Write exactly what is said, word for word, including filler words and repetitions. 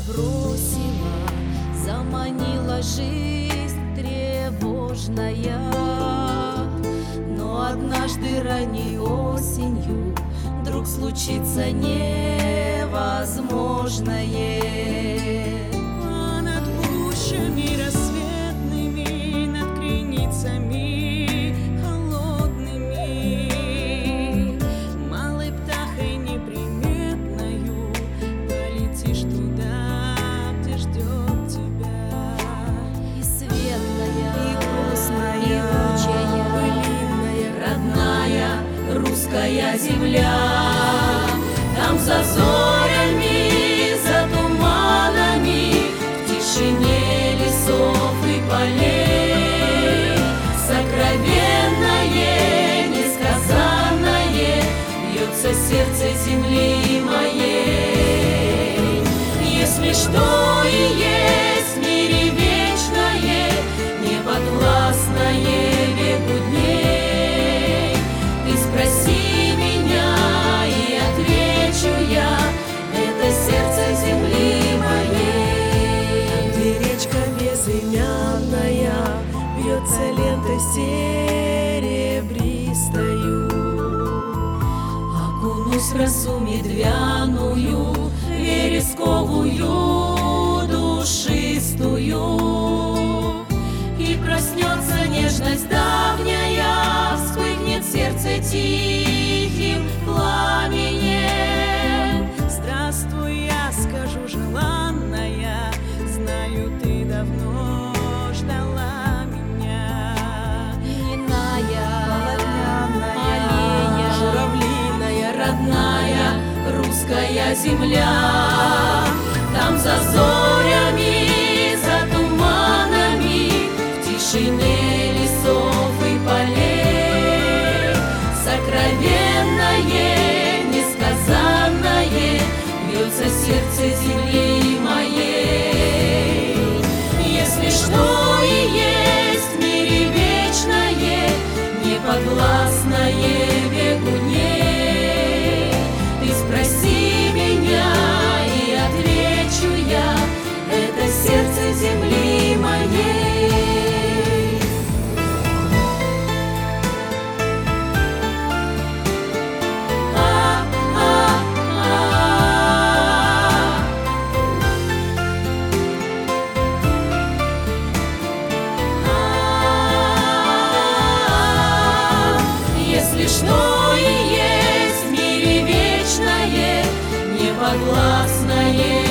бросила, заманила жизнь тревожная. Но однажды ранней осенью вдруг случится невозможное. А над пущами рассветными, над криницами холодными, малой птахой неприметною полетишь туда, где ждет тебя. И светлая, И грустная, и лучая, былинная, родная русская земля. Там за зорями, за туманами, в тишине лесов и полей, сокровенное, несказанное бьется сердце земли моей. Если что и есть в мире вечное, неподвластное веку дней, ты спроси меня, и отвечу я: это сердце земли моей. где речка безымянная бьется лентой серебристою. Окунусь в росу медвяную, вересковую, душистую, и проснется нежность давняя, вспыхнет сердце тихим пламенем. Здравствуй, я скажу, желанная, знаю, ты давно ждала меня. Иная, Полотняная, аллея, журавлиная, родная русская земля. Там за зорями, за туманами, в тишине лесов и полей, сокровенное, несказанное бьется сердце земли моей. Если что и есть в мире вечное, неподвластное веку дней, ты спроси меня, и отвечу я: это сердце земли моей. А, а, а. Если что и есть в мире вечное, неподвластное